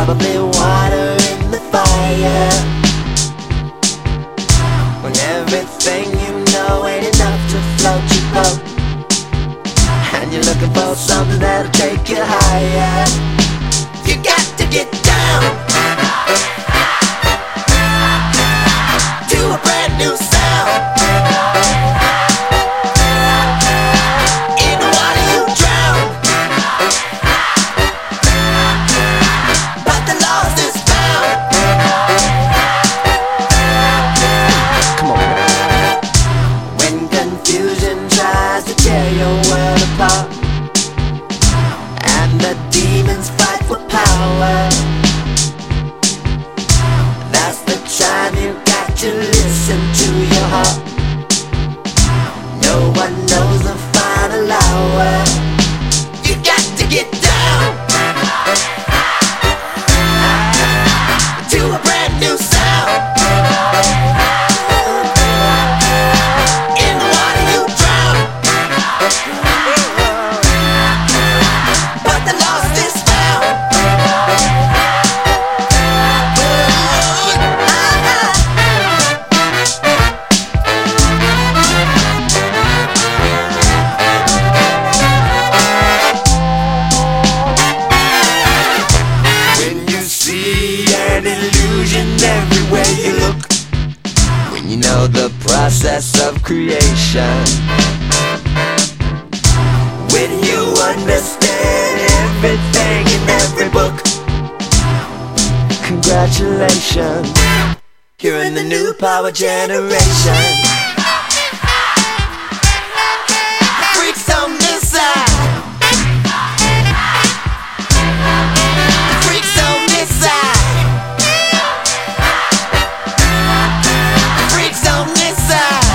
probably water in the fire. When everything you know ain't enough to float your boat, and you're looking for something that'll take you higher. You got to get down to a brand new sound. In the water you drown, but the lost is found. Come on. When confusion tries to tear your world apart, and the demons fight for power, that's the time you got to listen to your heart. No one knows the final hour. You got to get down to a brand new sound. In the water you drown, but the lost is found. When you see an illusion everywhere you look, when you know the process of creation, when you understand everything in every book, congratulations, you're in the new power generation. Freaks on this side, freaks on this side, freaks on this side.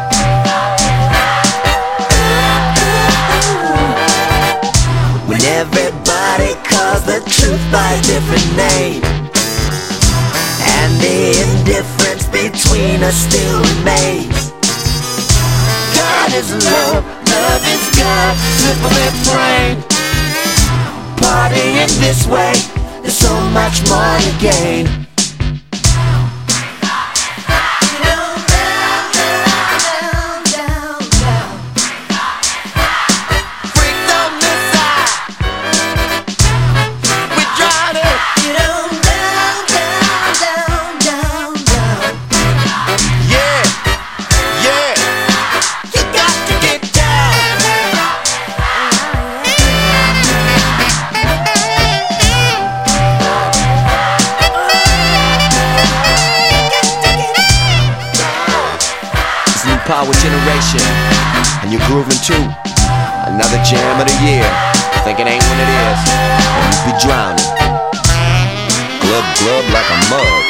When everybody calls the truth by a different name, and the indifference between us still remains. God is love, love is God, simple refrain. Partying this way, there's so much more to gain. Power generation, and you're grooving to another jam of the year. Think it ain't what it is, and you be drowning. Glub glub like a mug.